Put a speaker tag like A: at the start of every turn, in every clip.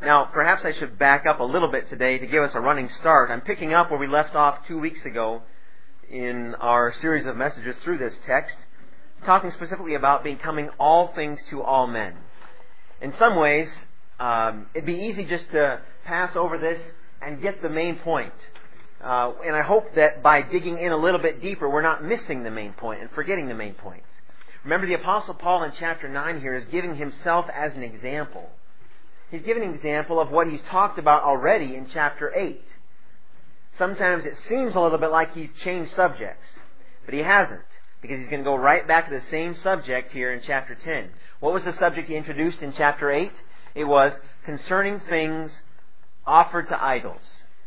A: Now, perhaps I should back up a little bit today to give us a running start. I'm picking up where we left off 2 weeks ago in our series of messages through this text, talking specifically about becoming all things to all men. In some ways, it'd be easy just to pass over this and get the main point. And I hope that by digging in a little bit deeper, we're not missing the main point and forgetting the main points. Remember, the Apostle Paul in chapter 9 here is giving himself as an example. He's giving an example of what he's talked about already in chapter 8. Sometimes it seems a little bit like he's changed subjects, but he hasn't, because he's going to go right back to the same subject here in chapter 10. What was the subject he introduced in chapter 8? It was concerning things offered to idols.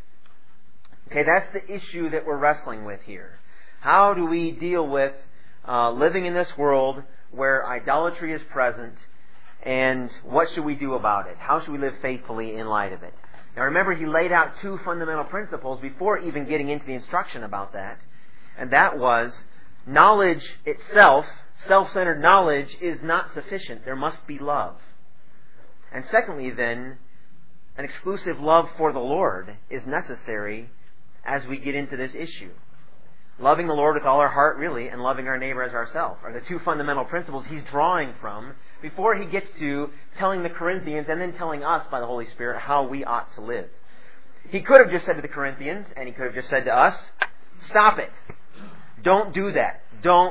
A: Okay, that's the issue that we're wrestling with here. How do we deal with living in this world where idolatry is present, and what should we do about it? How should we live faithfully in light of it? Now remember, he laid out two fundamental principles before even getting into the instruction about that. And that was, knowledge itself, self-centered knowledge, is not sufficient. There must be love. And secondly then, an exclusive love for the Lord is necessary as we get into this issue. Loving the Lord with all our heart, really, and loving our neighbor as ourselves are the two fundamental principles he's drawing from before he gets to telling the Corinthians and then telling us by the Holy Spirit how we ought to live. He could have just said to the Corinthians, and he could have just said to us, stop it. Don't do that. Don't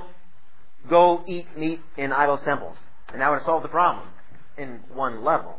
A: go eat meat in idols' temples. And that would have solved the problem in one level.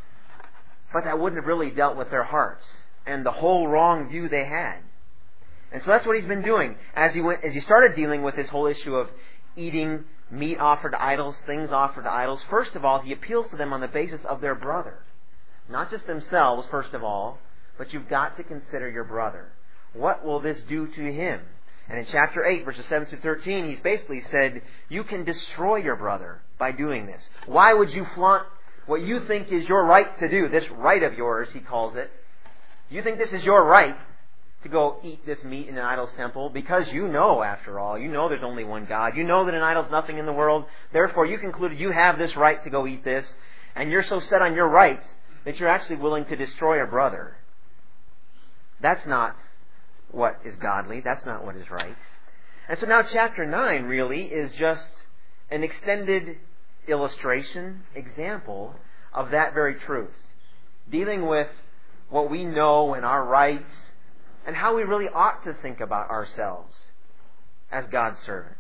A: But that wouldn't have really dealt with their hearts and the whole wrong view they had. And so that's what he's been doing. As he started dealing with this whole issue of eating meat offered to idols, things offered to idols, first of all, he appeals to them on the basis of their brother. Not just themselves, first of all, but you've got to consider your brother. What will this do to him? And in chapter 8, verses 7 through 13, he's basically said, you can destroy your brother by doing this. Why would you flaunt what you think is your right to do? This right of yours, he calls it. You think this is your right to go eat this meat in an idol's temple, because you know, after all, you know there's only one God. You know that an idol's nothing in the world. Therefore, you concluded you have this right to go eat this, and you're so set on your rights that you're actually willing to destroy a brother. That's not what is godly. That's not what is right. And so now chapter 9 really is just an extended illustration, example of that very truth. Dealing with what we know and our rights, and how we really ought to think about ourselves as God's servants.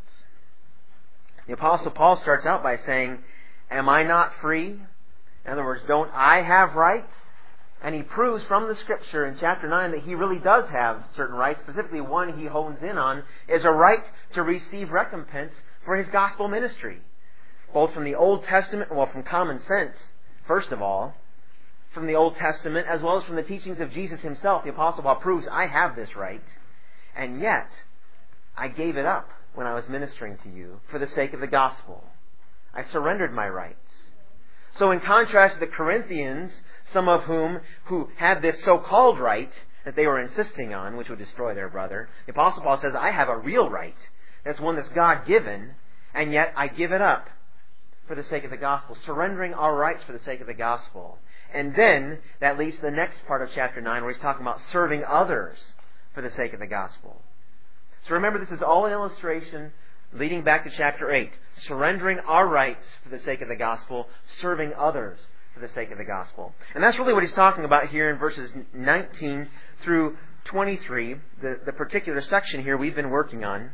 A: The Apostle Paul starts out by saying, am I not free? In other words, don't I have rights? And he proves from the Scripture in chapter 9 that he really does have certain rights. Specifically, one he hones in on is a right to receive recompense for his gospel ministry. Both from the Old Testament, well, from common sense, first of all, from the Old Testament, as well as from the teachings of Jesus himself, the Apostle Paul proves, I have this right, and yet I gave it up when I was ministering to you for the sake of the gospel. I surrendered my rights. So in contrast to the Corinthians, some of whom who had this so-called right that they were insisting on, which would destroy their brother, the Apostle Paul says, I have a real right. That's one that's God-given, and yet I give it up for the sake of the gospel, surrendering our rights for the sake of the gospel. And then that leads to the next part of chapter 9 where he's talking about serving others for the sake of the gospel. So remember, this is all an illustration leading back to chapter 8. Surrendering our rights for the sake of the gospel, serving others for the sake of the gospel. And that's really what he's talking about here in verses 19 through 23, the particular section here we've been working on.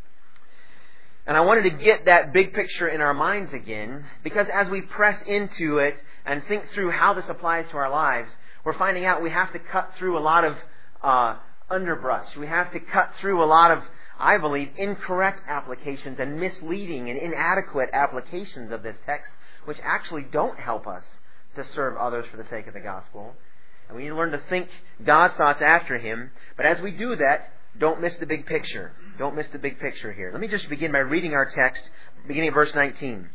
A: And I wanted to get that big picture in our minds again, because as we press into it and think through how this applies to our lives, we're finding out we have to cut through a lot of underbrush. We have to cut through a lot of, I believe, incorrect applications and misleading and inadequate applications of this text, which actually don't help us to serve others for the sake of the gospel. And we need to learn to think God's thoughts after Him. But as we do that, don't miss the big picture. Don't miss the big picture here. Let me just begin by reading our text, beginning at verse 19.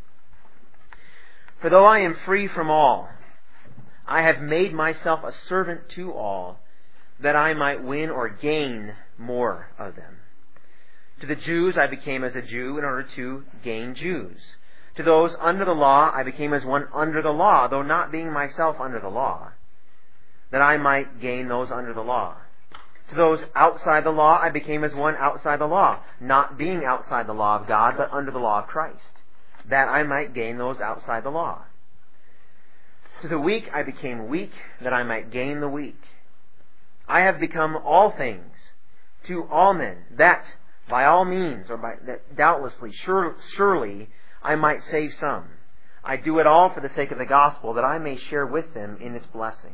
A: For though I am free from all, I have made myself a servant to all, that I might win or gain more of them. To the Jews I became as a Jew in order to gain Jews. To those under the law, I became as one under the law, though not being myself under the law, that I might gain those under the law. To those outside the law, I became as one outside the law, not being outside the law of God, but under the law of Christ, that I might gain those outside the law. To the weak, I became weak, that I might gain the weak. I have become all things to all men, that by all means, that doubtlessly, surely, I might save some. I do it all for the sake of the gospel, that I may share with them in its blessings.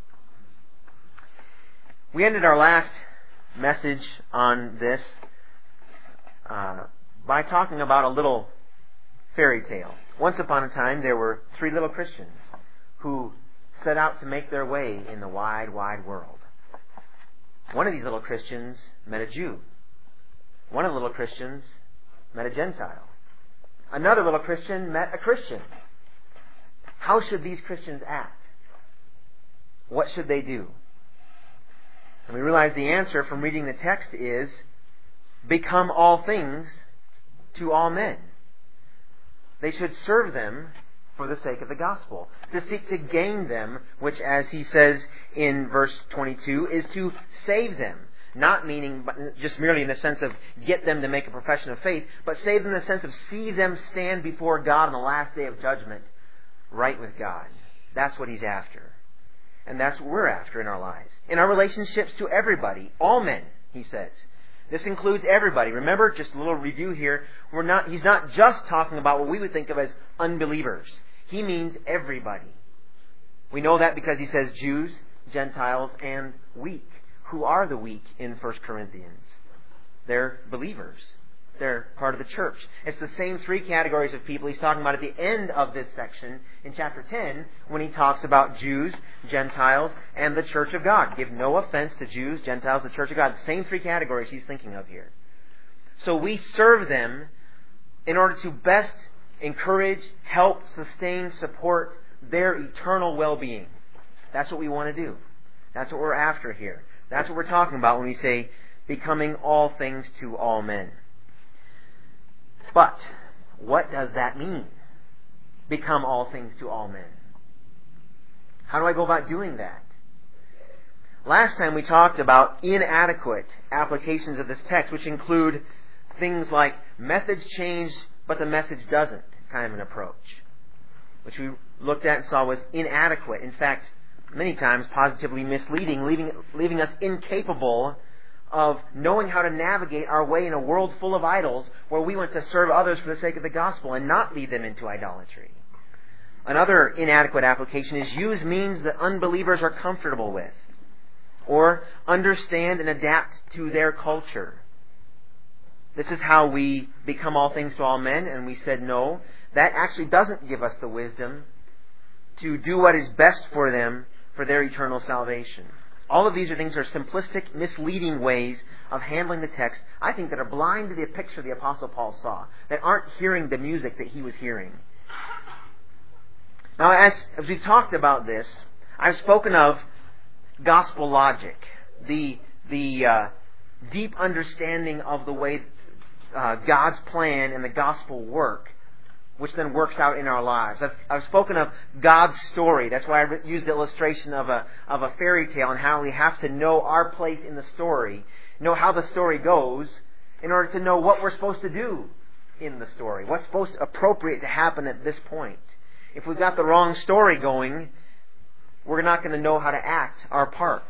A: We ended our last message on this by talking about a little fairy tale. Once upon a time, there were 3 little Christians who set out to make their way in the wide, wide world. One of these little Christians met a Jew. One of the little Christians met a Gentile. Another little Christian met a Christian. How should these Christians act? What should they do? And we realize the answer from reading the text is, become all things to all men. They should serve them for the sake of the gospel, to seek to gain them, which, as he says in verse 22, is to save them. Not meaning just merely in the sense of get them to make a profession of faith, but save them in the sense of see them stand before God on the last day of judgment, right with God. That's what he's after. And that's what we're after in our lives. In our relationships to everybody, all men, he says. This includes everybody. Remember, just a little review here, he's not just talking about what we would think of as unbelievers. He means everybody. We know that because he says Jews, Gentiles, and weak. Who are the weak in 1 Corinthians? They're believers. They're part of the church. It's the same 3 categories of people he's talking about at the end of this section in chapter 10 when he talks about Jews, Gentiles, and the church of God. Give no offense to Jews, Gentiles, the church of God. The same 3 categories he's thinking of here. So we serve them in order to best encourage, help, sustain, support their eternal well-being. That's what we want to do. That's what we're after here. That's what we're talking about when we say becoming all things to all men. But what does that mean? Become all things to all men. How do I go about doing that? Last time we talked about inadequate applications of this text, which include things like methods change, but the message doesn't, kind of an approach, which we looked at and saw was inadequate. In fact, many times positively misleading, leaving us incapable of knowing how to navigate our way in a world full of idols where we want to serve others for the sake of the gospel and not lead them into idolatry. Another inadequate application is use means that unbelievers are comfortable with or understand and adapt to their culture. This is how we become all things to all men, and we said no, that actually doesn't give us the wisdom to do what is best for them for their eternal salvation. All of these are things that are simplistic, misleading ways of handling the text, I think, that are blind to the picture the Apostle Paul saw, that aren't hearing the music that he was hearing. Now, as we've talked about this, I've spoken of gospel logic, the deep understanding of the way God's plan and the gospel work, which then works out in our lives. I've spoken of God's story. That's why I used the illustration of a fairy tale and how we have to know our place in the story, know how the story goes, in order to know what we're supposed to do in the story, what's appropriate to happen at this point. If we've got the wrong story going, we're not going to know how to act our part.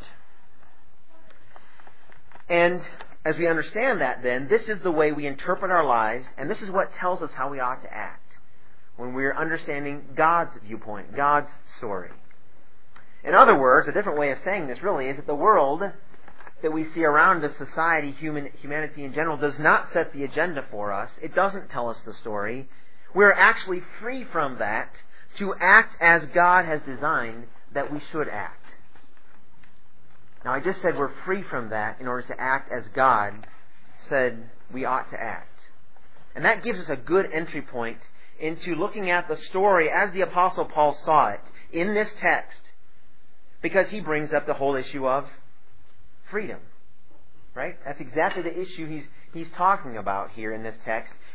A: And as we understand that, then, this is the way we interpret our lives, and this is what tells us how we ought to act when we're understanding God's viewpoint, God's story. In other words, a different way of saying this really is that the world that we see around us, society, humanity in general, does not set the agenda for us. It doesn't tell us the story. We're actually free from that to act as God has designed that we should act. Now, I just said we're free from that in order to act as God said we ought to act. And that gives us a good entry point into looking at the story as the Apostle Paul saw it in this text, because he brings up the whole issue of freedom. Right? That's exactly the issue he's talking about here in this text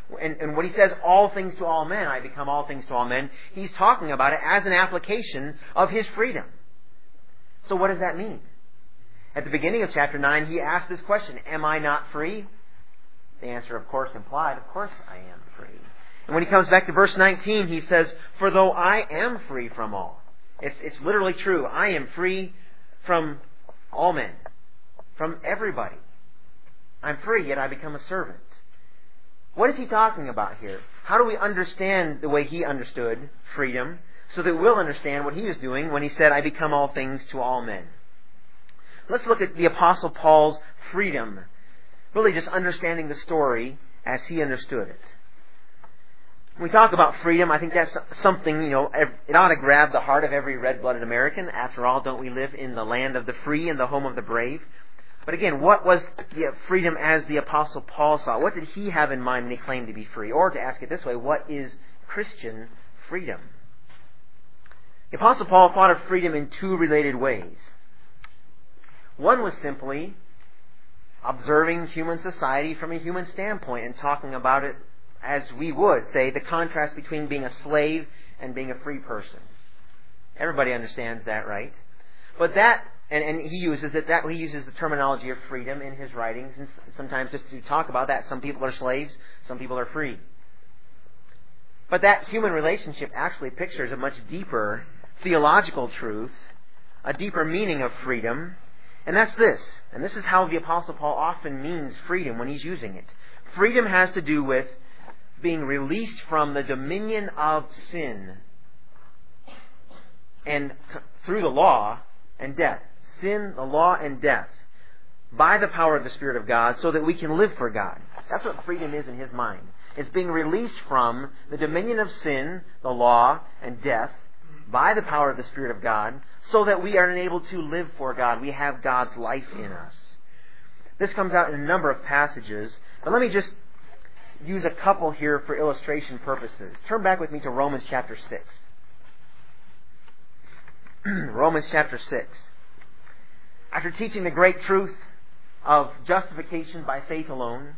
A: And when he says all things to all men, I become all things to all men, he's talking about it as an application of his freedom. So what does that mean? At the beginning of chapter 9, he asked this question, am I not free? The answer, of course, implied, of course I am free. And when he comes back to verse 19, he says, for though I am free from all. It's literally true. I am free from all men, from everybody. I'm free, yet I become a servant. What is he talking about here? How do we understand the way he understood freedom so that we'll understand what he was doing when he said, I become all things to all men? Let's look at the Apostle Paul's freedom. Really just understanding the story as he understood it. When we talk about freedom, I think that's something, it ought to grab the heart of every red-blooded American. After all, don't we live in the land of the free and the home of the brave? But again, what was the freedom as the Apostle Paul saw? What did he have in mind when he claimed to be free? Or to ask it this way, what is Christian freedom? The Apostle Paul thought of freedom in two related ways. One was simply observing human society from a human standpoint and talking about it as we would, say, the contrast between being a slave and being a free person. Everybody understands that, right? But that, and he uses the terminology of freedom in his writings, and sometimes just to talk about that, some people are slaves, some people are free. But that human relationship actually pictures a much deeper theological truth, a deeper meaning of freedom, and that's this. And this is how the Apostle Paul often means freedom when he's using it. Freedom has to do with being released from the dominion of sin and through the law and death. Sin, the law, and death by the power of the Spirit of God so that we can live for God. That's what freedom is in his mind. It's being released from the dominion of sin, the law, and death by the power of the Spirit of God so that we are enabled to live for God. We have God's life in us. This comes out in a number of passages, but let me just use a couple here for illustration purposes. Turn back with me to Romans chapter 6. Romans chapter 6. After teaching the great truth of justification by faith alone,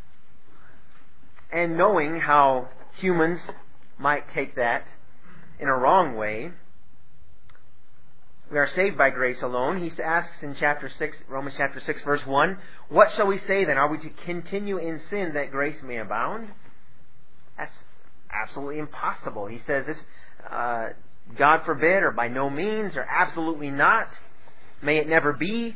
A: and knowing how humans might take that in a wrong way, we are saved by grace alone. He asks in chapter 6, Romans chapter 6, verse 1, what shall we say then? Are we to continue in sin that grace may abound? That's absolutely impossible. He says this, God forbid, or by no means, or absolutely not. May it never be.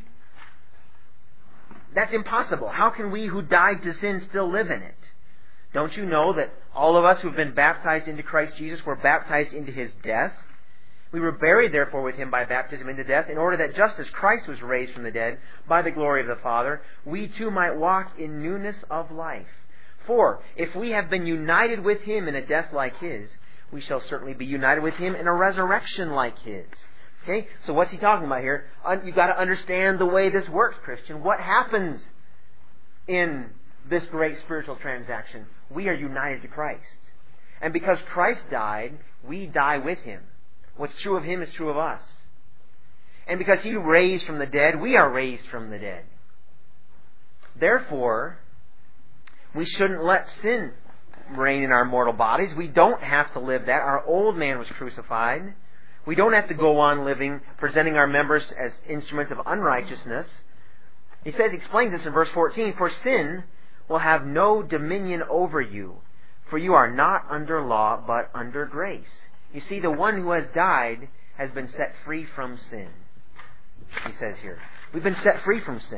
A: That's impossible. How can we who died to sin still live in it? Don't you know that all of us who have been baptized into Christ Jesus were baptized into His death? We were buried, therefore, with Him by baptism into death, in order that just as Christ was raised from the dead by the glory of the Father, we too might walk in newness of life. For if we have been united with Him in a death like His, we shall certainly be united with Him in a resurrection like His. Okay? So what's he talking about here? You've got to understand the way this works, Christian. What happens in this great spiritual transaction? We are united to Christ. And because Christ died, we die with Him. What's true of Him is true of us. And because He raised from the dead, we are raised from the dead. Therefore, we shouldn't let sin reign in our mortal bodies. We don't have to live that. Our old man was crucified. We don't have to go on living, presenting our members as instruments of unrighteousness. He explains this in verse 14, for sin will have no dominion over you, for you are not under law, but under grace. You see, the one who has died has been set free from sin. He says here, we've been set free from sin.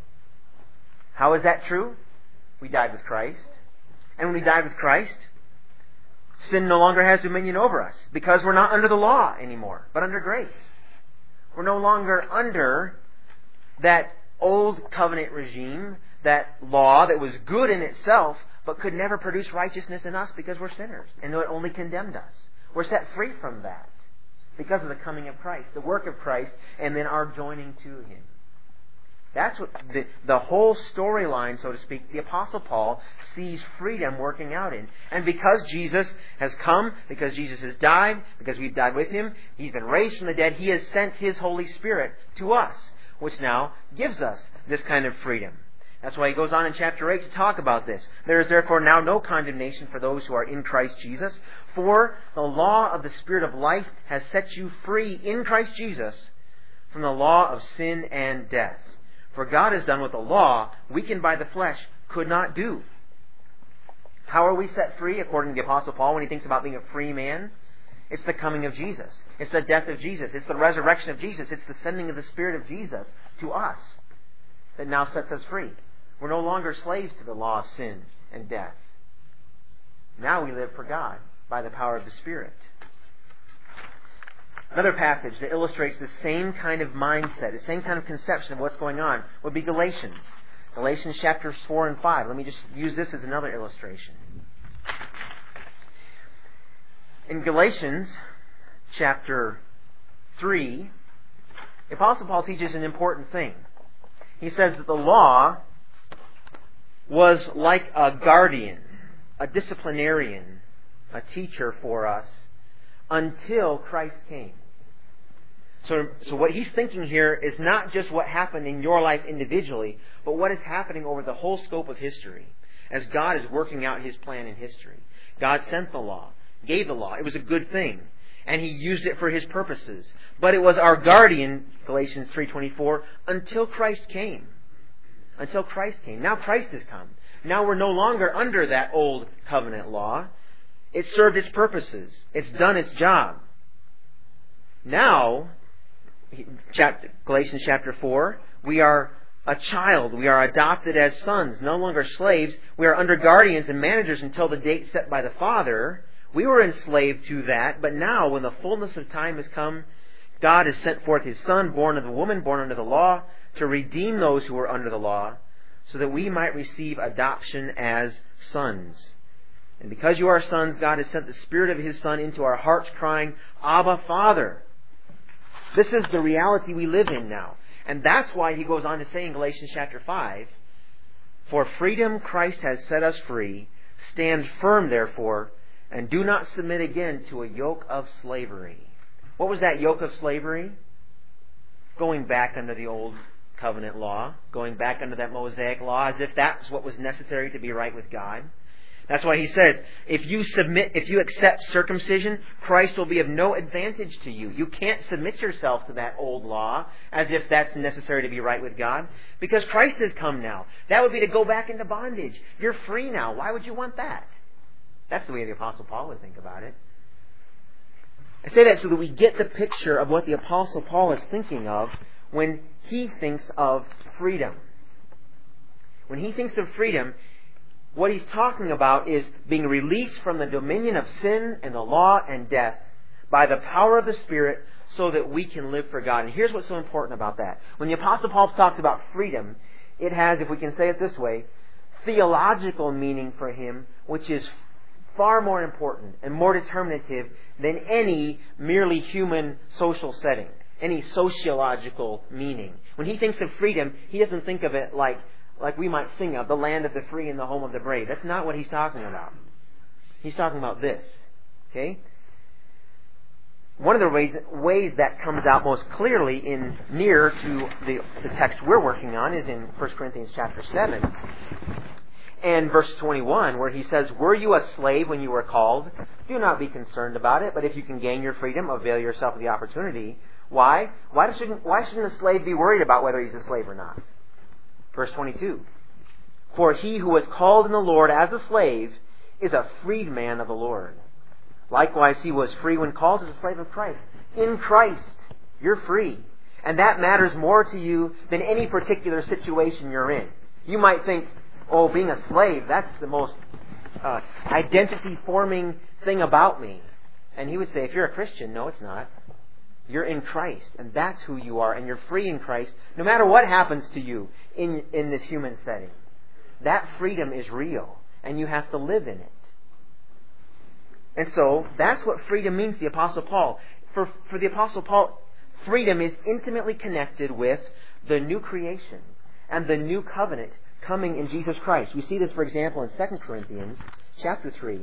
A: How is that true? We died with Christ. And when we died with Christ, sin no longer has dominion over us, because we're not under the law anymore, but under grace. We're no longer under that old covenant regime, that law that was good in itself, but could never produce righteousness in us because we're sinners, and it only condemned us. We're set free from that because of the coming of Christ, the work of Christ, and then our joining to Him. That's what the whole storyline, so to speak, the Apostle Paul sees freedom working out in. And because Jesus has come, because Jesus has died, because we've died with Him, He's been raised from the dead, He has sent His Holy Spirit to us, which now gives us this kind of freedom. That's why he goes on in chapter 8 to talk about this. There is therefore now no condemnation for those who are in Christ Jesus. For the law of the Spirit of life has set you free in Christ Jesus from the law of sin and death. For God has done what the law, weakened by the flesh, could not do. How are we set free, according to the Apostle Paul, when he thinks about being a free man? It's the coming of Jesus. It's the death of Jesus. It's the resurrection of Jesus. It's the sending of the Spirit of Jesus to us that now sets us free. We're no longer slaves to the law of sin and death. Now we live for God by the power of the Spirit. Another passage that illustrates the same kind of mindset, the same kind of conception of what's going on, would be Galatians. Galatians chapters 4 and 5. Let me just use this as another illustration. In Galatians chapter 3, the Apostle Paul teaches an important thing. He says that the law was like a guardian, a disciplinarian, a teacher for us until Christ came. So what he's thinking here is not just what happened in your life individually, but what is happening over the whole scope of history as God is working out His plan in history. God sent the law, gave the law. It was a good thing, and He used it for His purposes. But it was our guardian, Galatians 3:24, until Christ came. Until Christ came. Now Christ has come. Now we're no longer under that old covenant law. It served its purposes. It's done its job. Now, Galatians chapter 4, we are a child. We are adopted as sons, no longer slaves. We are under guardians and managers until the date set by the Father. We were enslaved to that, but now when the fullness of time has come, God has sent forth His Son, born of the woman, born under the law, to redeem those who were under the law, so that we might receive adoption as sons. And because you are sons, God has sent the Spirit of His Son into our hearts, crying, Abba, Father. This is the reality we live in now. And that's why he goes on to say in Galatians chapter 5, For freedom Christ has set us free. Stand firm, therefore, and do not submit again to a yoke of slavery. What was that yoke of slavery? Going back under the old covenant law, going back under that Mosaic law, as if that's what was necessary to be right with God. That's why he says, if you accept circumcision, Christ will be of no advantage to you. You can't submit yourself to that old law as if that's necessary to be right with God, because Christ has come now. That would be to go back into bondage. You're free now. Why would you want that? That's the way the Apostle Paul would think about it. I say that so that we get the picture of what the Apostle Paul is thinking of when he thinks of freedom. When he thinks of freedom, what he's talking about is being released from the dominion of sin and the law and death by the power of the Spirit so that we can live for God. And here's what's so important about that. When the Apostle Paul talks about freedom, it has, if we can say it this way, theological meaning for him, which is far more important and more determinative than any merely human social setting, any sociological meaning. When he thinks of freedom, he doesn't think of it like we might sing of, the land of the free and the home of the brave. That's not what he's talking about. He's talking about this. Okay? One of the ways that comes out most clearly in near to the text we're working on is in 1 Corinthians chapter 7 and verse 21, where he says, Were you a slave when you were called? Do not be concerned about it, but if you can gain your freedom, avail yourself of the opportunity. Why? Why shouldn't a slave be worried about whether he's a slave or not? Verse 22, For he who was called in the Lord as a slave is a freedman of the Lord. Likewise, he was free when called as a slave of Christ. In Christ, you're free. And that matters more to you than any particular situation you're in. You might think, oh, being a slave, that's the most identity-forming thing about me. And he would say, if you're a Christian, no, it's not. You're in Christ, and that's who you are, and you're free in Christ, no matter what happens to you in this human setting. That freedom is real, and you have to live in it. And so, that's what freedom means to the Apostle Paul. For the Apostle Paul, freedom is intimately connected with the new creation and the new covenant coming in Jesus Christ. We see this, for example, in 2 Corinthians chapter 3.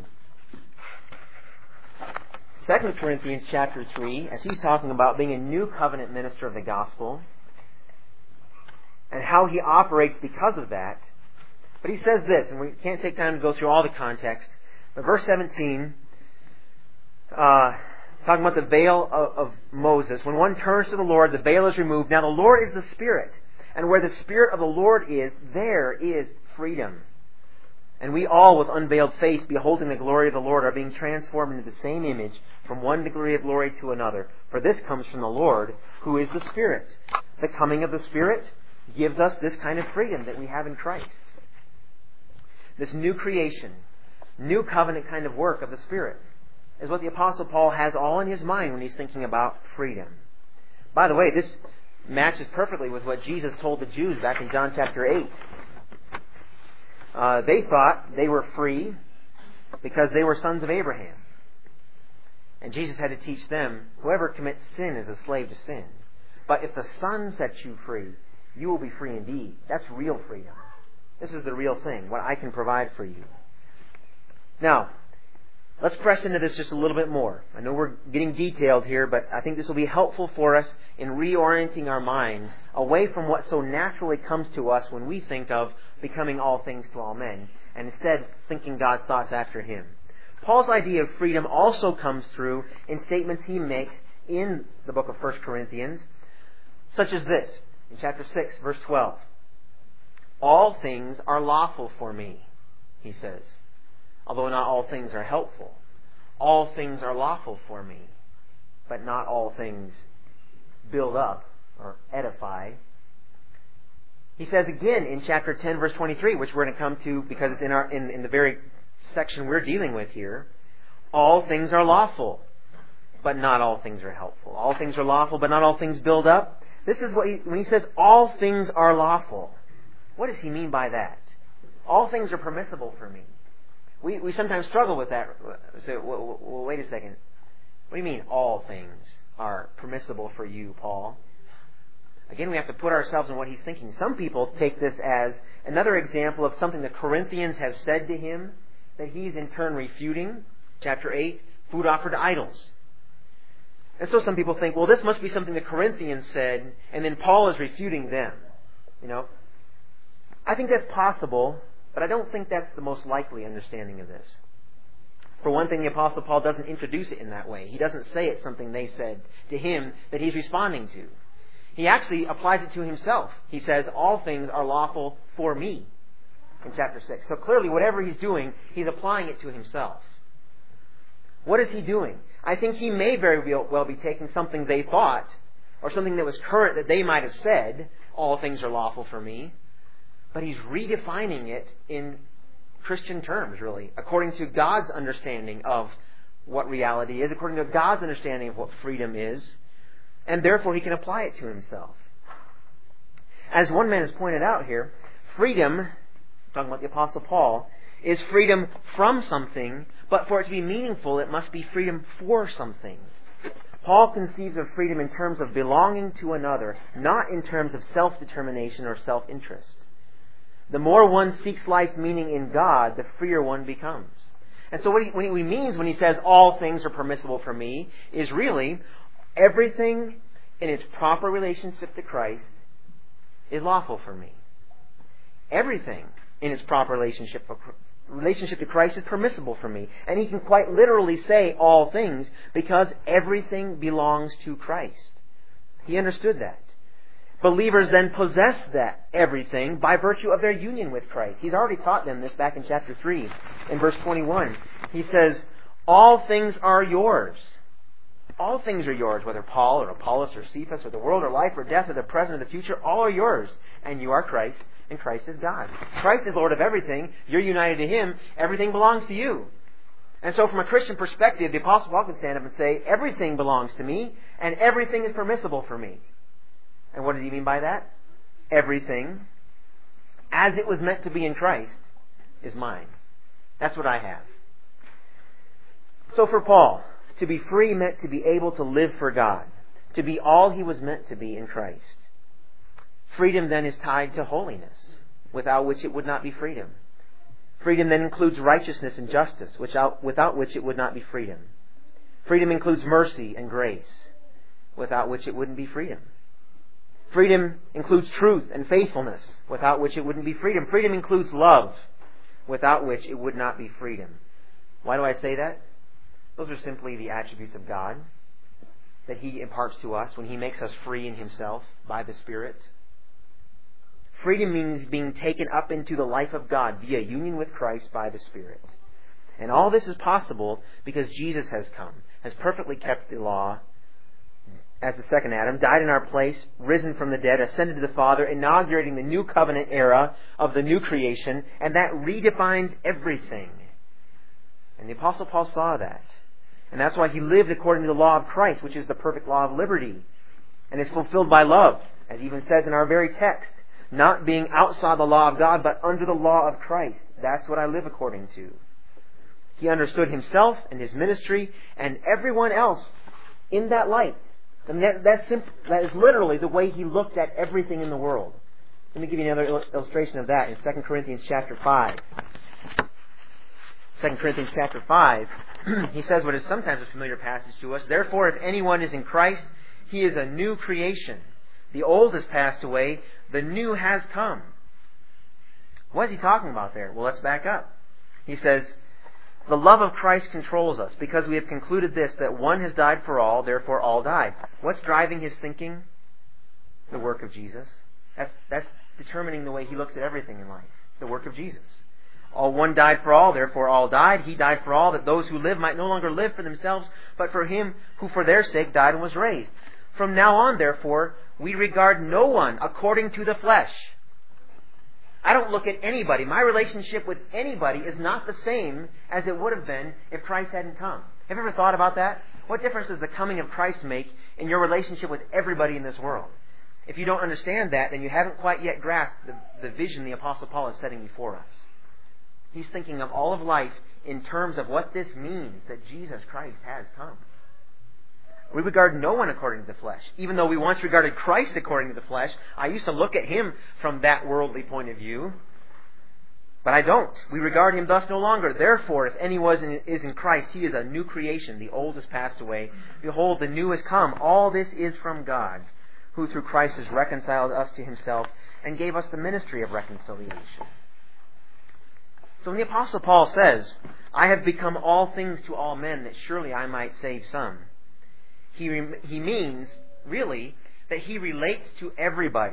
A: 2 Corinthians chapter 3, as he's talking about being a new covenant minister of the gospel and how he operates because of that, But he says this, and we can't take time to go through all the context, but verse 17, talking about the veil of Moses. When one turns to the Lord, the veil is removed. Now the Lord is the Spirit, and where the Spirit of the Lord is, there is freedom. And we all, with unveiled face, beholding the glory of the Lord, are being transformed into the same image from one degree of glory to another. For this comes from the Lord, who is the Spirit. The coming of the Spirit gives us this kind of freedom that we have in Christ. This new creation, new covenant kind of work of the Spirit is what the Apostle Paul has all in his mind when he's thinking about freedom. By the way, this matches perfectly with what Jesus told the Jews back in John chapter 8. They thought they were free because they were sons of Abraham. And Jesus had to teach them, whoever commits sin is a slave to sin. But if the Son sets you free, you will be free indeed. That's real freedom. This is the real thing, what I can provide for you. Now, let's press into this just a little bit more. I know we're getting detailed here, but I think this will be helpful for us in reorienting our minds away from what so naturally comes to us when we think of becoming all things to all men, and instead thinking God's thoughts after Him. Paul's idea of freedom also comes through in statements he makes in the book of 1 Corinthians, such as this, in chapter 6, verse 12. All things are lawful for me, he says, although not all things are helpful. All things are lawful for me, but not all things build up or edify. He says again in chapter 10, verse 23, which we're going to come to because it's in the very section we're dealing with here. All things are lawful, but not all things are helpful. All things are lawful, but not all things build up. This is when he says all things are lawful. What does he mean by that? All things are permissible for me. We sometimes struggle with that. So, well, wait a second. What do you mean all things are permissible for you, Paul? Again, we have to put ourselves in what he's thinking. Some people take this as another example of something the Corinthians have said to him that he's in turn refuting. Chapter 8, food offered to idols. And so some people think, well, this must be something the Corinthians said, and then Paul is refuting them. You know, I think that's possible, but I don't think that's the most likely understanding of this. For one thing, the Apostle Paul doesn't introduce it in that way. He doesn't say it's something they said to him that he's responding to. He actually applies it to himself. He says, all things are lawful for me, in chapter 6. So clearly, whatever he's doing, he's applying it to himself. What is he doing? I think he may very well be taking something they thought, or something that was current that they might have said, all things are lawful for me, but he's redefining it in Christian terms, really, according to God's understanding of what reality is, according to God's understanding of what freedom is, and therefore he can apply it to himself. As one man has pointed out here, freedom, talking about the Apostle Paul, is freedom from something, but for it to be meaningful, it must be freedom for something. Paul conceives of freedom in terms of belonging to another, not in terms of self-determination or self-interest. The more one seeks life's meaning in God, the freer one becomes. And so what he means when he says all things are permissible for me is really everything in its proper relationship to Christ is lawful for me. Everything in its proper relationship to Christ is permissible for me. And he can quite literally say all things because everything belongs to Christ. He understood that. Believers then possess that everything by virtue of their union with Christ. He's already taught them this back in chapter 3. In verse 21, he says, all things are yours. All things are yours, whether Paul or Apollos or Cephas or the world or life or death or the present or the future, all are yours. And you are Christ, and Christ is God. Christ is Lord of everything. You're united to Him. Everything belongs to you. And so from a Christian perspective, the Apostle Paul can stand up and say, everything belongs to me, and everything is permissible for me. And what does he mean by that? Everything, as it was meant to be in Christ, is mine. That's what I have. So for Paul, to be free meant to be able to live for God, to be all he was meant to be in Christ. Freedom then is tied to holiness, without which it would not be freedom. Freedom then includes righteousness and justice, without which it would not be freedom. Freedom includes mercy and grace, without which it wouldn't be freedom. Freedom includes truth and faithfulness, without which it wouldn't be freedom. Freedom includes love, without which it would not be freedom. Why do I say that? Those are simply the attributes of God that He imparts to us when He makes us free in Himself by the Spirit. Freedom means being taken up into the life of God via union with Christ by the Spirit. And all this is possible because Jesus has come, has perfectly kept the law as the second Adam, died in our place, risen from the dead, ascended to the Father, inaugurating the new covenant era of the new creation, and that redefines everything. And the Apostle Paul saw that. And that's why he lived according to the law of Christ, which is the perfect law of liberty, and is fulfilled by love, as it even says in our very text, not being outside the law of God, but under the law of Christ. That's what I live according to. He understood himself and his ministry and everyone else in that light. And that is literally the way he looked at everything in the world. Let me give you another illustration of that in 2 Corinthians chapter 5. 2 Corinthians chapter 5, he says what is sometimes a familiar passage to us. Therefore, if anyone is in Christ, he is a new creation. The old has passed away, the new has come. What is he talking about there? Well, let's back up. He says, the love of Christ controls us, because we have concluded this, that one has died for all, therefore all died. What's driving his thinking? The work of Jesus. That's determining the way he looks at everything in life. The work of Jesus. All one died for all, therefore all died. He died for all, that those who live might no longer live for themselves, but for him who for their sake died and was raised. From now on, therefore, we regard no one according to the flesh. I don't look at anybody. My relationship with anybody is not the same as it would have been if Christ hadn't come. Have you ever thought about that? What difference does the coming of Christ make in your relationship with everybody in this world? If you don't understand that, then you haven't quite yet grasped the vision the Apostle Paul is setting before us. He's thinking of all of life in terms of what this means, that Jesus Christ has come. We regard no one according to the flesh. Even though we once regarded Christ according to the flesh, I used to look at Him from that worldly point of view. But I don't. We regard Him thus no longer. Therefore, if anyone is in Christ, he is a new creation. The old has passed away. Behold, the new has come. All this is from God, who through Christ has reconciled us to Himself and gave us the ministry of reconciliation. So when the Apostle Paul says, I have become all things to all men, that surely I might save some, he means, really, that he relates to everybody,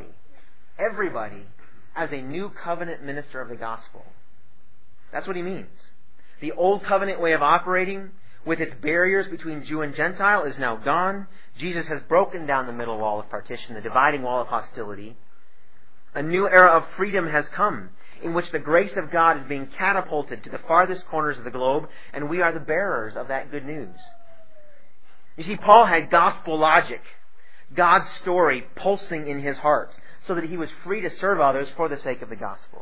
A: as a new covenant minister of the gospel. That's what he means. The old covenant way of operating, with its barriers between Jew and Gentile, is now gone. Jesus has broken down the middle wall of partition, the dividing wall of hostility. A new era of freedom has come, in which the grace of God is being catapulted to the farthest corners of the globe, and we are the bearers of that good news. You see, Paul had gospel logic, God's story pulsing in his heart, so that he was free to serve others for the sake of the gospel.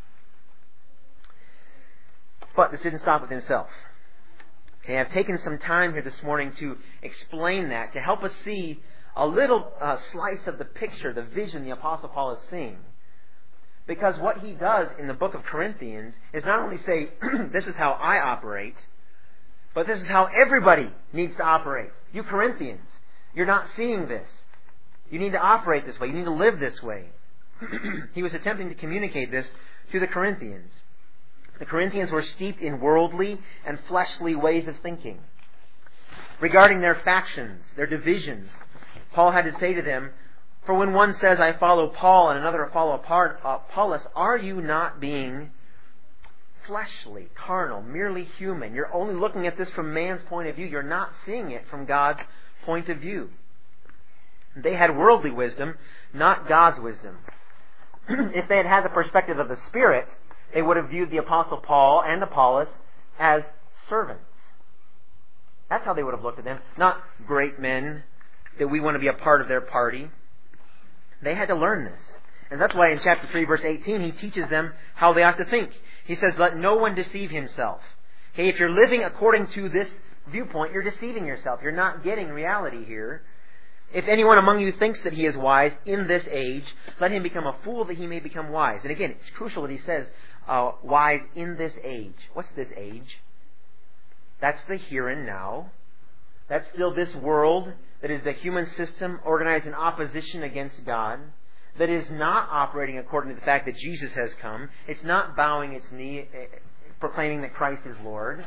A: But this didn't stop with himself. Okay, I've taken some time here this morning to explain that, to help us see a little slice of the picture, the vision the Apostle Paul is seeing. Because what he does in the book of Corinthians is not only say, this is how I operate, but this is how everybody needs to operate. You Corinthians, you're not seeing this. You need to operate this way. You need to live this way. He was attempting to communicate this to the Corinthians. The Corinthians were steeped in worldly and fleshly ways of thinking. Regarding their factions, their divisions, Paul had to say to them, for when one says, I follow Paul, and another follow Apollos, are you not being fleshly, carnal, merely human? You're only looking at this from man's point of view. You're not seeing it from God's point of view. They had worldly wisdom, not God's wisdom. If they had had the perspective of the Spirit, they would have viewed the Apostle Paul and Apollos as servants. That's how they would have looked at them. Not great men that we want to be a part of their party. They had to learn this. And that's why in chapter 3, verse 18, he teaches them how they ought to think. He says, let no one deceive himself. Okay, if you're living according to this viewpoint, you're deceiving yourself. You're not getting reality here. If anyone among you thinks that he is wise in this age, let him become a fool that he may become wise. And again, it's crucial that he says, wise in this age. What's this age? That's the here and now. That's still this world that is the human system organized in opposition against God, that is not operating according to the fact that Jesus has come. It's not bowing its knee, proclaiming that Christ is Lord.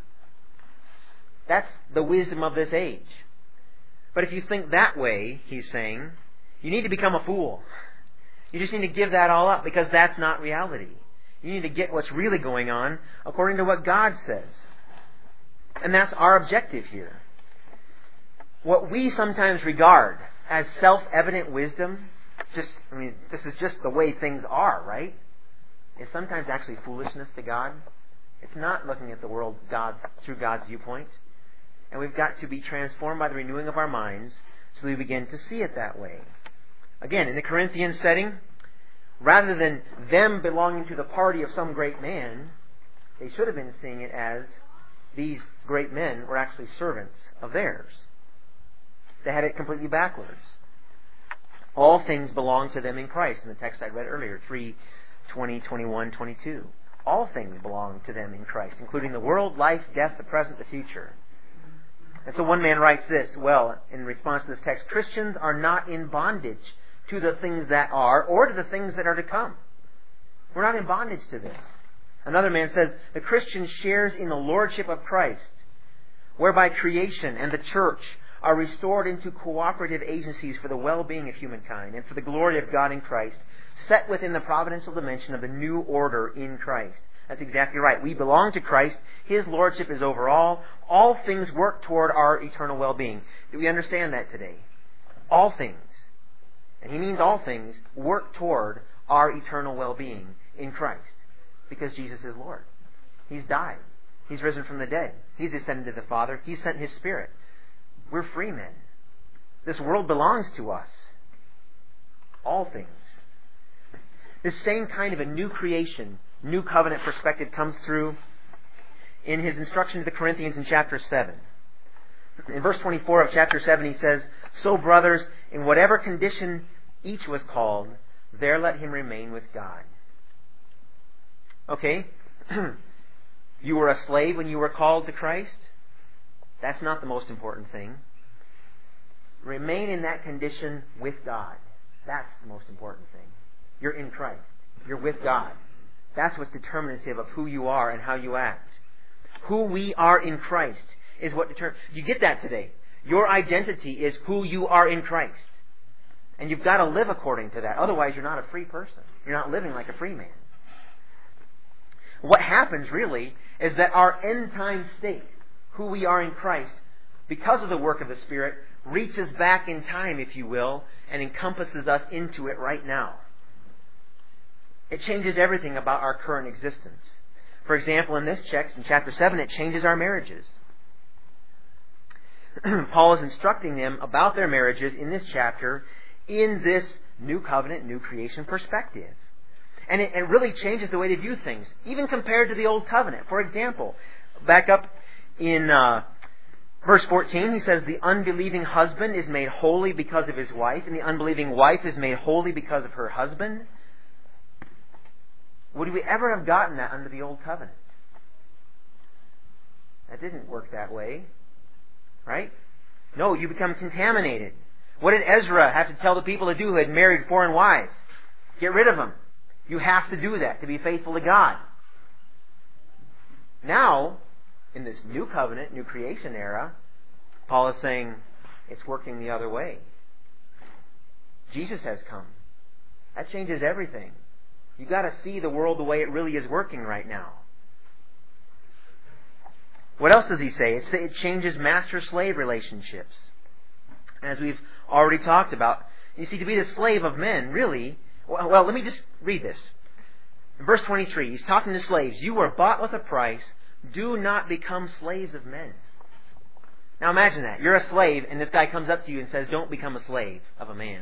A: That's the wisdom of this age. But if you think that way, he's saying, you need to become a fool. You just need to give that all up, because that's not reality. You need to get what's really going on according to what God says. And that's our objective here. What we sometimes regard as self-evident wisdom, this is just the way things are, right? Is sometimes actually foolishness to God. It's not looking at the world through God's viewpoint. And we've got to be transformed by the renewing of our minds so we begin to see it that way. Again, in the Corinthian setting, rather than them belonging to the party of some great man, they should have been seeing it as these great men were actually servants of theirs. They had it completely backwards. All things belong to them in Christ, in the text I read earlier, 3:20, 21, 22. All things belong to them in Christ, including the world, life, death, the present, the future. And so one man writes this, in response to this text, Christians are not in bondage to the things that are or to the things that are to come. We're not in bondage to this. Another man says, the Christian shares in the lordship of Christ, whereby creation and the church are restored into cooperative agencies for the well-being of humankind and for the glory of God in Christ, set within the providential dimension of the new order in Christ. That's exactly right. We belong to Christ. His lordship is over all. All things work toward our eternal well-being. Do we understand that today? All things. And he means all things work toward our eternal well-being in Christ. Because Jesus is Lord. He's died. He's risen from the dead. He's ascended to the Father. He sent His Spirit. We're free men. This world belongs to us. All things. This same kind of a new creation, new covenant perspective comes through in his instruction to the Corinthians in chapter 7. In verse 24 of chapter 7 he says, So brothers, in whatever condition each was called, there let him remain with God. Okay, you were a slave when you were called to Christ. That's not the most important thing. Remain in that condition with God. That's the most important thing. You're in Christ. You're with God. That's what's determinative of who you are and how you act. Who we are in Christ is what determines. You get that today. Your identity is who you are in Christ. And you've got to live according to that. Otherwise, you're not a free person. You're not living like a free man. What happens really is that our end time state, who we are in Christ, because of the work of the Spirit, reaches back in time, if you will, and encompasses us into it right now. It changes everything about our current existence. For example, in this text, in chapter 7, it changes our marriages. Paul is instructing them about their marriages in this chapter in this new covenant, new creation perspective. And it really changes the way they view things, even compared to the old covenant. For example, back up in verse 14, he says, The unbelieving husband is made holy because of his wife, and the unbelieving wife is made holy because of her husband. Would we ever have gotten that under the old covenant? That didn't work that way. Right? No, you become contaminated. What did Ezra have to tell the people to do who had married foreign wives? Get rid of them. You have to do that to be faithful to God. Now, in this new covenant, new creation era, Paul is saying it's working the other way. Jesus has come. That changes everything. You've got to see the world the way it really is working right now. What else does he say? It changes master-slave relationships. As we've already talked about. You see, to be the slave of men, really... Well, let me just read this. In verse 23, he's talking to slaves. You were bought with a price. Do not become slaves of men. Now imagine that. You're a slave, and this guy comes up to you and says, don't become a slave of a man.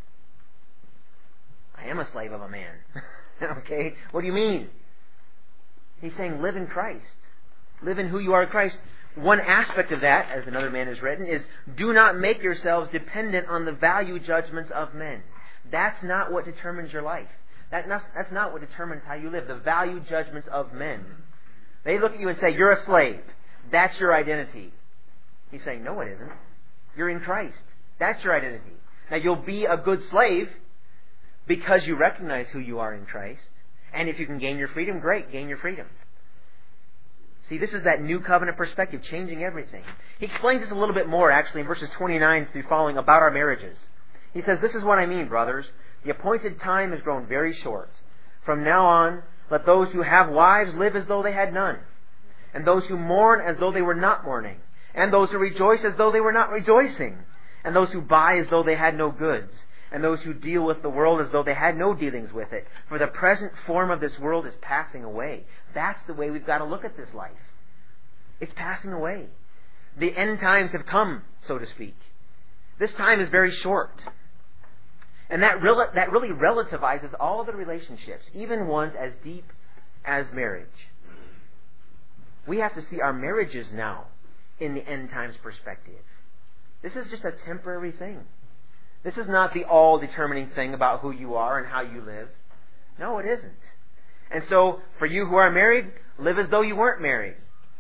A: I am a slave of a man. Okay? What do you mean? He's saying live in Christ. Live in who you are in Christ. One aspect of that, as another man has written, is do not make yourselves dependent on the value judgments of men. That's not what determines your life. That's not what determines how you live. The value judgments of men. They look at you and say, you're a slave. That's your identity. He's saying, no, it isn't. You're in Christ. That's your identity. Now, you'll be a good slave because you recognize who you are in Christ. And if you can gain your freedom, great, gain your freedom. See, this is that new covenant perspective, changing everything. He explains this a little bit more, actually, in verses 29 through following about our marriages. He says, "This is what I mean, brothers. The appointed time has grown very short. From now on, let those who have wives live as though they had none, and those who mourn as though they were not mourning, and those who rejoice as though they were not rejoicing, and those who buy as though they had no goods, and those who deal with the world as though they had no dealings with it. For the present form of this world is passing away." That's the way we've got to look at this life. It's passing away. The end times have come, so to speak. This time is very short. And that really relativizes all of the relationships, even ones as deep as marriage. We have to see our marriages now in the end times perspective. This is just a temporary thing. This is not the all-determining thing about who you are and how you live. No, it isn't. And so, for you who are married, live as though you weren't married.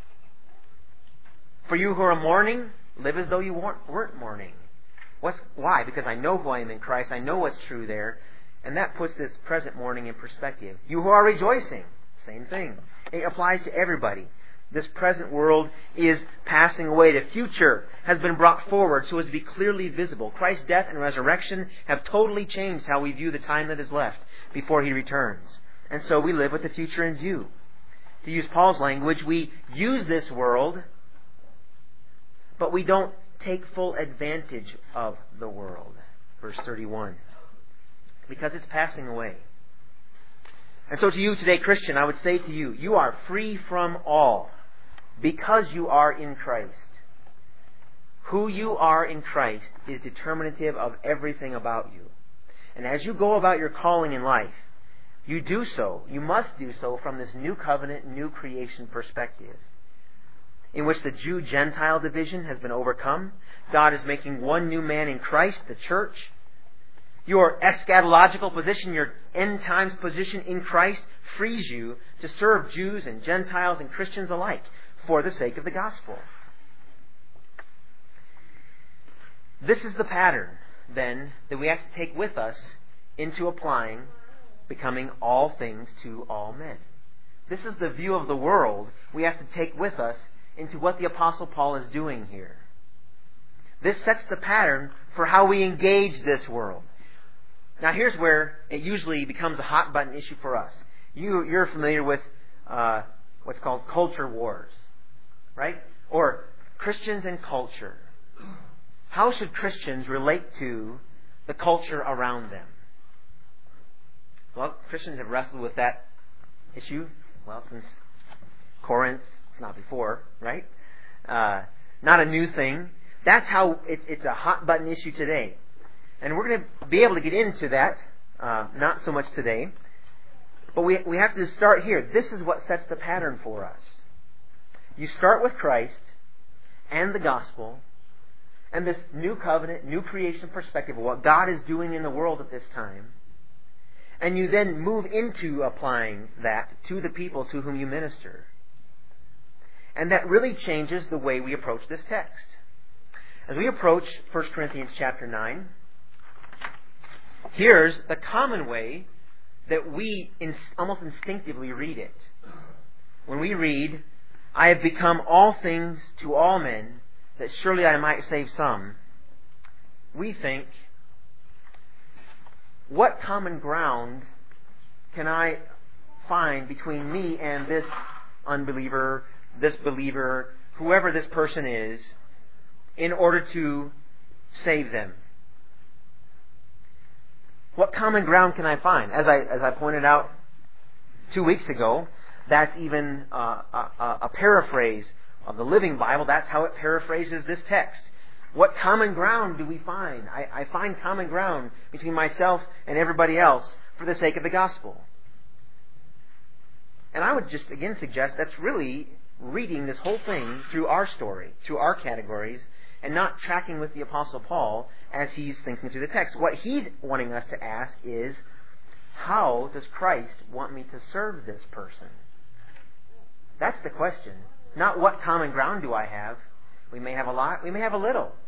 A: For you who are mourning, live as though you weren't mourning. Why? Because I know who I am in Christ. I know what's true there. And that puts this present mourning in perspective. You who are rejoicing, same thing. It applies to everybody. This present world is passing away. The future has been brought forward so as to be clearly visible. Christ's death and resurrection have totally changed how we view the time that is left before He returns. And so we live with the future in view. To use Paul's language, we use this world, but we don't take full advantage of the world. Verse 31. Because it's passing away. And so to you today, Christian, I would say to you, you are free from all because you are in Christ. Who you are in Christ is determinative of everything about you. And as you go about your calling in life, you must do so from this new covenant, new creation perspective, in which the Jew-Gentile division has been overcome. God is making one new man in Christ, the church. Your eschatological position, your end times position in Christ, frees you to serve Jews and Gentiles and Christians alike for the sake of the gospel. This is the pattern, then, that we have to take with us into applying becoming all things to all men. This is the view of the world we have to take with us into what the Apostle Paul is doing here. This sets the pattern for how we engage this world. Now here's where it usually becomes a hot button issue for us. You're familiar with what's called culture wars, right? Or Christians and culture. How should Christians relate to the culture around them? Well, Christians have wrestled with that issue, since Corinth, not before, right? Not a new thing. That's how it's a hot button issue today. And we're going to be able to get into that, not so much today. But we have to start here. This is what sets the pattern for us. You start with Christ and the gospel and this new covenant, new creation perspective of what God is doing in the world at this time. And you then move into applying that to the people to whom you minister. And that really changes the way we approach this text. As we approach 1 Corinthians chapter 9, here's the common way that we almost instinctively read it. When we read, "I have become all things to all men, that surely I might save some," we think, what common ground can I find between me and this unbeliever, this believer, whoever this person is, in order to save them? What common ground can I find? As I pointed out 2 weeks ago, that's even a paraphrase of the Living Bible. That's how it paraphrases this text. What common ground do we find? I find common ground between myself and everybody else for the sake of the gospel. And I would just again suggest that's really reading this whole thing through our story, through our categories, and not tracking with the Apostle Paul as he's thinking through the text. What he's wanting us to ask is, how does Christ want me to serve this person? That's the question. Not what common ground do I have. We may have a lot, we may have a little.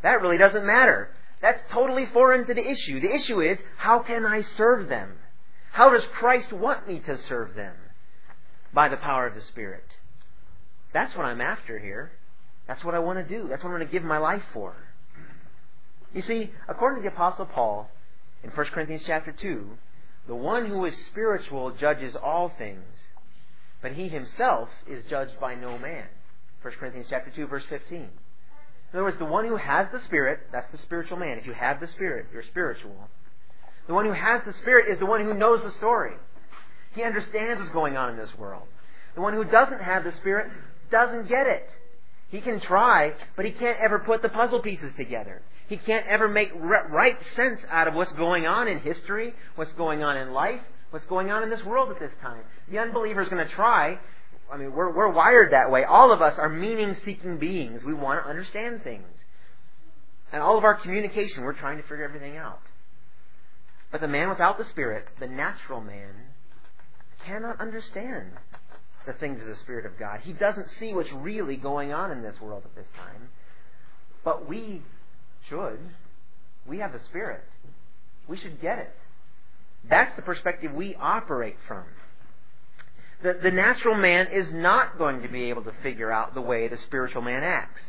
A: That really doesn't matter. That's totally foreign to the issue. The issue is, how can I serve them? How does Christ want me to serve them? By the power of the Spirit. That's what I'm after here. That's what I want to do. That's what I'm going to give my life for. You see, according to the Apostle Paul, in 1 Corinthians chapter 2, the one who is spiritual judges all things, but he himself is judged by no man. 1 Corinthians chapter 2, verse 15. In other words, the one who has the Spirit, that's the spiritual man. If you have the Spirit, you're spiritual. The one who has the Spirit is the one who knows the story. He understands what's going on in this world. The one who doesn't have the Spirit doesn't get it. He can try, but he can't ever put the puzzle pieces together. He can't ever make right sense out of what's going on in history, what's going on in life, what's going on in this world at this time. The unbeliever is going to try. I mean, we're wired that way. All of us are meaning-seeking beings. We want to understand things. And all of our communication, we're trying to figure everything out. But the man without the Spirit, the natural man, cannot understand the things of the Spirit of God. He doesn't see what's really going on in this world at this time. But we should. We have the Spirit. We should get it. That's the perspective we operate from. The natural man is not going to be able to figure out the way the spiritual man acts.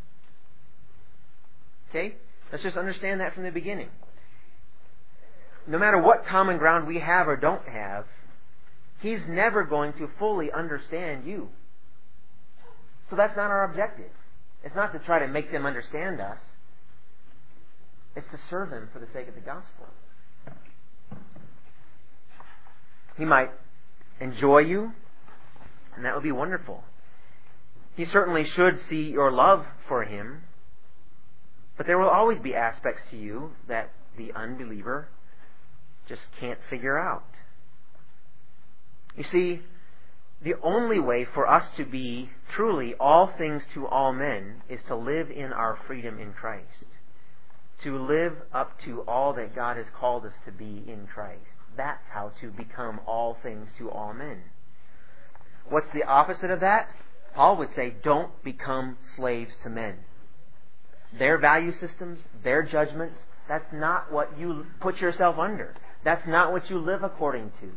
A: Okay? Let's just understand that from the beginning. No matter what common ground we have or don't have, he's never going to fully understand you. So that's not our objective. It's not to try to make them understand us. It's to serve them for the sake of the gospel. He might enjoy you, and that would be wonderful. He certainly should see your love for him, but there will always be aspects to you that the unbeliever just can't figure out. You see, the only way for us to be truly all things to all men is to live in our freedom in Christ. To live up to all that God has called us to be in Christ. That's how to become all things to all men. What's the opposite of that? Paul would say, don't become slaves to men. Their value systems, their judgments, that's not what you put yourself under. That's not what you live according to.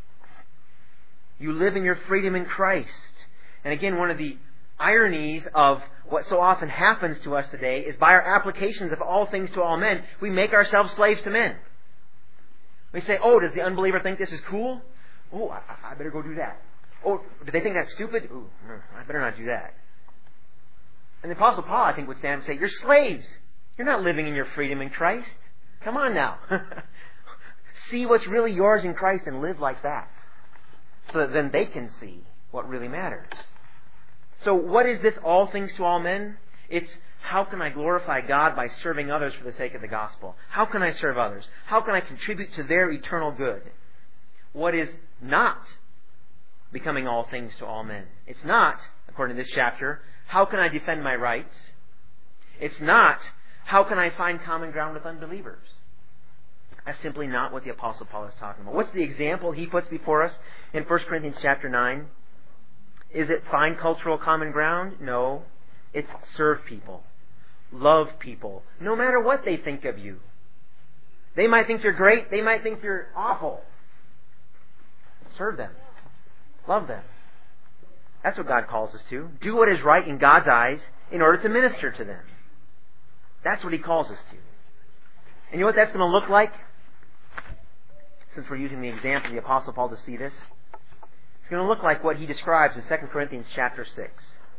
A: You live in your freedom in Christ. And again, one of the ironies of what so often happens to us today is by our applications of all things to all men, we make ourselves slaves to men. We say, oh, does the unbeliever think this is cool? Oh, I better go do that. Oh, do they think that's stupid? Oh, I better not do that. And the Apostle Paul, I think, would stand and say, you're slaves. You're not living in your freedom in Christ. Come on now. See what's really yours in Christ and live like that. So that then they can see what really matters. So what is this all things to all men? It's how can I glorify God by serving others for the sake of the gospel? How can I serve others? How can I contribute to their eternal good? What is not becoming all things to all men? It's not, according to this chapter, how can I defend my rights? It's not, how can I find common ground with unbelievers? That's simply not what the Apostle Paul is talking about. What's the example he puts before us in 1 Corinthians chapter 9? Is it find cultural common ground? No. It's serve people. Love people. No matter what they think of you. They might think you're great. They might think you're awful. Serve them. Love them. That's what God calls us to. Do what is right in God's eyes in order to minister to them. That's what He calls us to. And you know what that's going to look like? Since we're using the example of the Apostle Paul to see this. It's going to look like what he describes in 2 Corinthians chapter 6.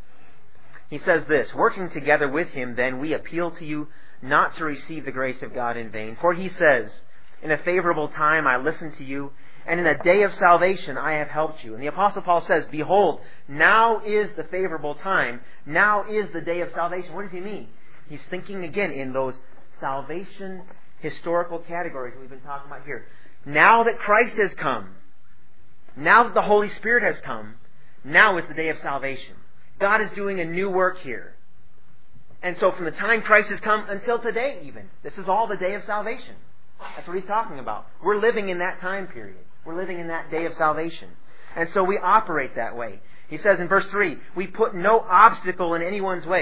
A: He says this, working together with him, then, we appeal to you not to receive the grace of God in vain. For he says, in a favorable time I listened to you, and in a day of salvation I have helped you. And the Apostle Paul says, behold, now is the favorable time. Now is the day of salvation. What does he mean? He's thinking again in those salvation historical categories that we've been talking about here. Now that Christ has come, now that the Holy Spirit has come, now is the day of salvation. God is doing a new work here. And so from the time Christ has come until today even, this is all the day of salvation. That's what he's talking about. We're living in that time period. We're living in that day of salvation. And so we operate that way. He says in verse 3, we put no obstacle in anyone's way.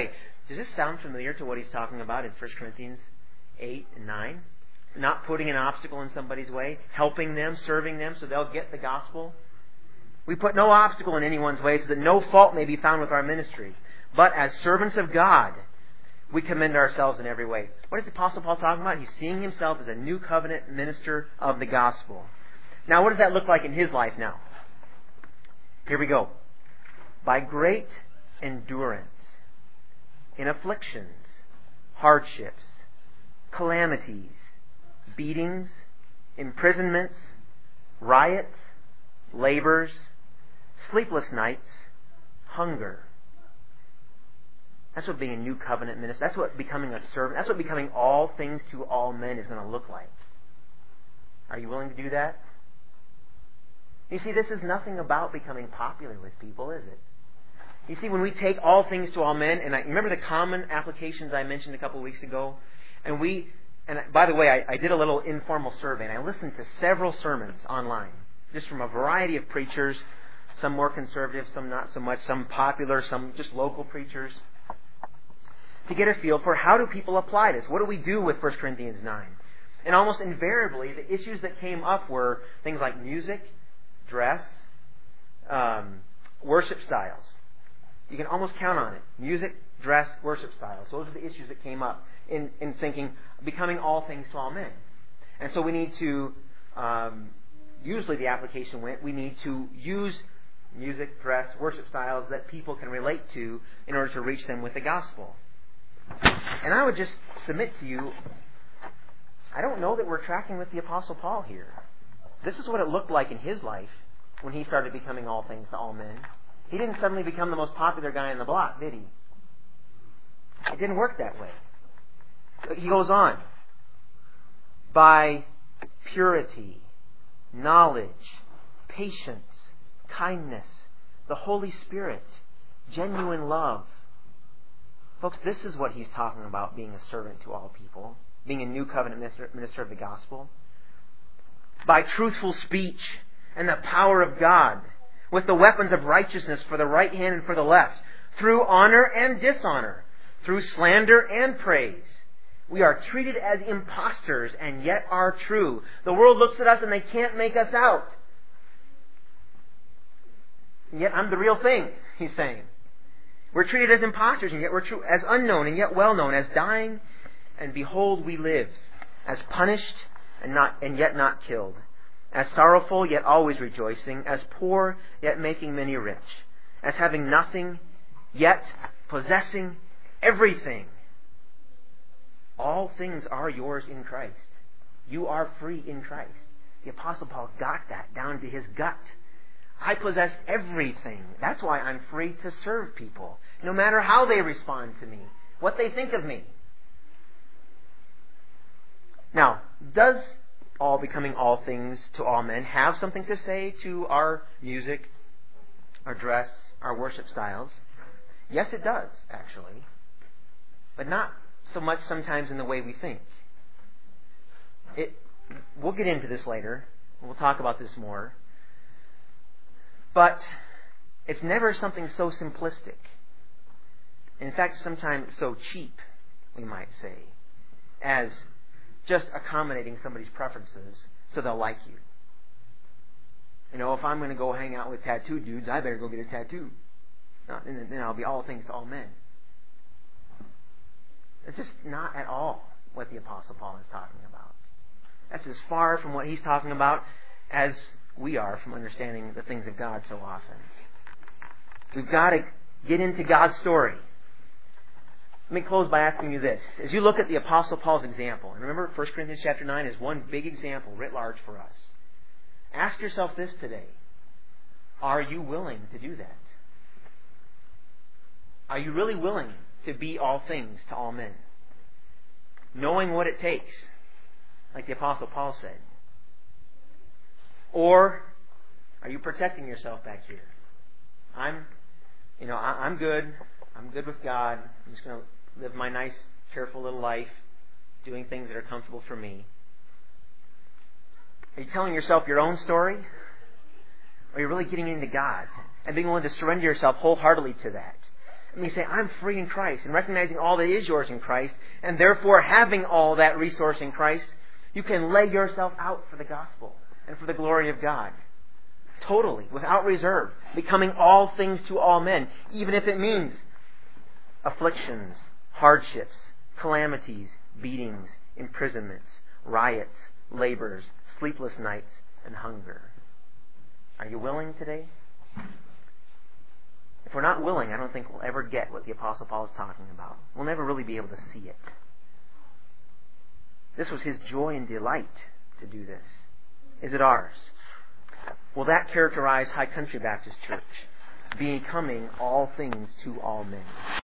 A: Does this sound familiar to what he's talking about in 1 Corinthians 8 and 9? Not putting an obstacle in somebody's way, helping them, serving them so they'll get the gospel. We put no obstacle in anyone's way so that no fault may be found with our ministry. But as servants of God, we commend ourselves in every way. What is the Apostle Paul talking about? He's seeing himself as a new covenant minister of the gospel. Now, what does that look like in his life now? Here we go. By great endurance in afflictions, hardships, calamities, beatings, imprisonments, riots, labors, sleepless nights, hunger. That's what being a new covenant minister, that's what becoming a servant, that's what becoming all things to all men is going to look like. Are you willing to do that? You see, this is nothing about becoming popular with people, is it? You see, when we take all things to all men, and I remember the common applications I mentioned a couple of weeks ago, and by the way, I did a little informal survey, and I listened to several sermons online, just from a variety of preachers, some more conservative, some not so much, some popular, some just local preachers, to get a feel for how do people apply this? What do we do with 1 Corinthians 9? And almost invariably, the issues that came up were things like music, dress, worship styles. You can almost count on it. Music, dress, worship styles. Those are the issues that came up in thinking, becoming all things to all men. And so we need to, usually the application went, we need to use music, dress, worship styles that people can relate to in order to reach them with the gospel. And I would just submit to you, I don't know that we're tracking with the Apostle Paul here. This is what it looked like in his life when he started becoming all things to all men. He didn't suddenly become the most popular guy in the block, did he? It didn't work that way. He goes on. By purity, knowledge, patience, kindness, the Holy Spirit, genuine love. Folks, this is what he's talking about, being a servant to all people, being a new covenant minister of the gospel. By truthful speech and the power of God, with the weapons of righteousness for the right hand and for the left, through honor and dishonor, through slander and praise. We are treated as impostors and yet are true. The world looks at us and they can't make us out. And yet I'm the real thing, he's saying. We're treated as impostors and yet we're true, as unknown and yet well known, as dying and behold we live, as punished and yet not killed, as sorrowful yet always rejoicing, as poor yet making many rich, as having nothing yet possessing everything. All things are yours in Christ. You are free in Christ. The Apostle Paul got that down to his gut. I possess everything. That's why I'm free to serve people, no matter how they respond to me, what they think of me. Now, does becoming all things to all men have something to say to our music, our dress, our worship styles? Yes, it does, actually. But not so much sometimes in the way we think. We'll get into this later. We'll talk about this more. But it's never something so simplistic. In fact, sometimes so cheap, we might say, as just accommodating somebody's preferences so they'll like you. You know, if I'm going to go hang out with tattooed dudes, I better go get a tattoo. And then I'll be all things to all men. It's just not at all what the Apostle Paul is talking about. That's as far from what he's talking about as we are from understanding the things of God so often. We've got to get into God's story. Let me close by asking you this. As you look at the Apostle Paul's example, and remember 1 Corinthians chapter 9 is one big example writ large for us. Ask yourself this today. Are you willing to do that? Are you really willing to be all things to all men? Knowing what it takes, like the Apostle Paul said. Or are you protecting yourself back here? I'm good. I'm good with God. I'm just going to live my nice, careful little life, doing things that are comfortable for me. Are you telling yourself your own story? Or are you really getting into God's and being willing to surrender yourself wholeheartedly to that? And you say, I'm free in Christ, and recognizing all that is yours in Christ, and therefore having all that resource in Christ, you can lay yourself out for the gospel and for the glory of God. Totally, without reserve, becoming all things to all men, even if it means afflictions, hardships, calamities, beatings, imprisonments, riots, labors, sleepless nights, and hunger. Are you willing today? If we're not willing, I don't think we'll ever get what the Apostle Paul is talking about. We'll never really be able to see it. This was his joy and delight to do this. Is it ours? Will that characterize High Country Baptist Church? Becoming all things to all men.